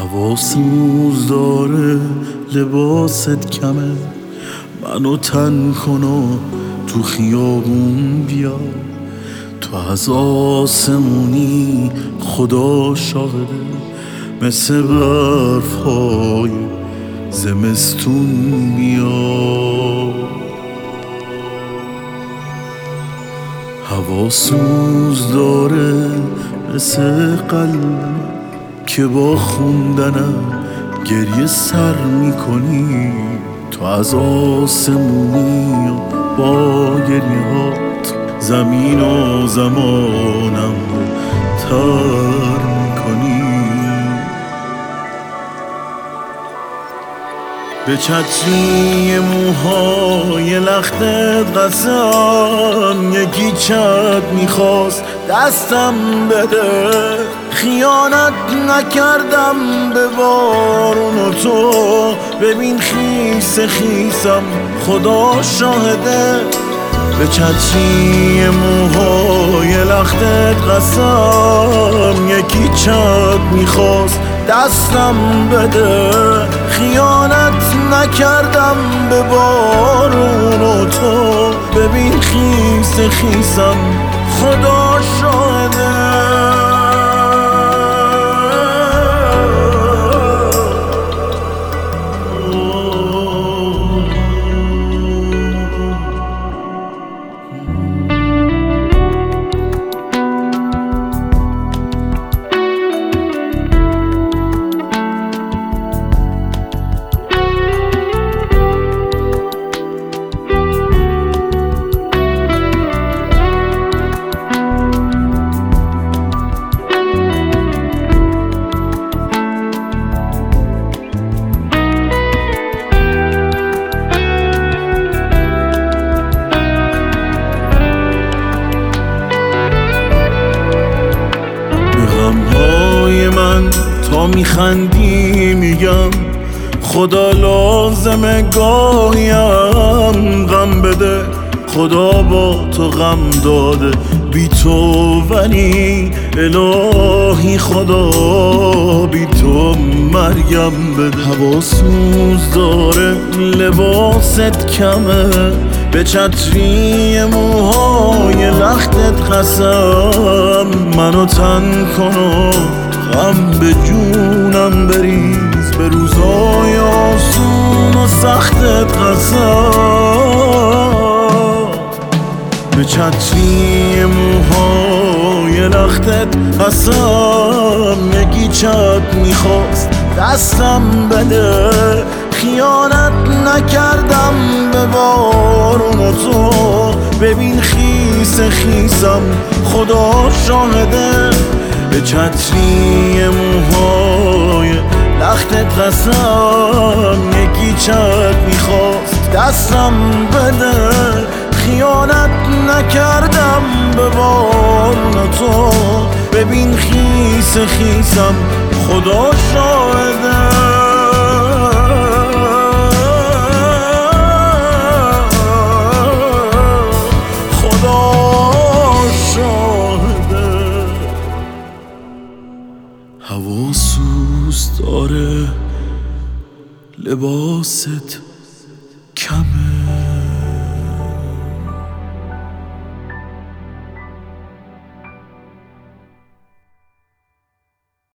هواسوز داره لباست کمه، منو تن کن و تو خیابون بیا. تو از آسمونی خدا شاهده، مثل برف‌های زمستون بیا. هواسوز داره مثل قلب که با خوندنم گریه سر میکنی. تو از آسمونی و با گریهات زمین و زمانم تر میکنی. به چتری موهای لختت قسم، یکی چت میخواست دستم بده. خیانت نکردم به بارون و تو ببین خیس خیسم خدا شاهده. به چتری موهای لختت قسم، یکی چت میخواست دستم بده. خیانت نکردم به بارون و تو ببین خیس خیسم خدا شاهده. من تا میخندی میگم خدا لازمه گاهیم غم بده. خدا با تو غم داده بی تو، ولی الهی خدا بی تو مرگم بده. هواسوز داره لباست کمه، به چتری موهای لختت قسم. منو تن کن و غم به جونم بریز، به روزای آسون و سختت قسم. به چتری موهای لختت قسم، یکی چت میخواست دستم بده. خیانت نکردم به بارون و تو ببین خیس خیسم خدا شاهده. به چتری موهای لختت قسم، یکی چت میخواست دستم بده. خیانت نکردم به بارون تو ببین خیس خیسم خدا شاهده. هواسوز داره لباست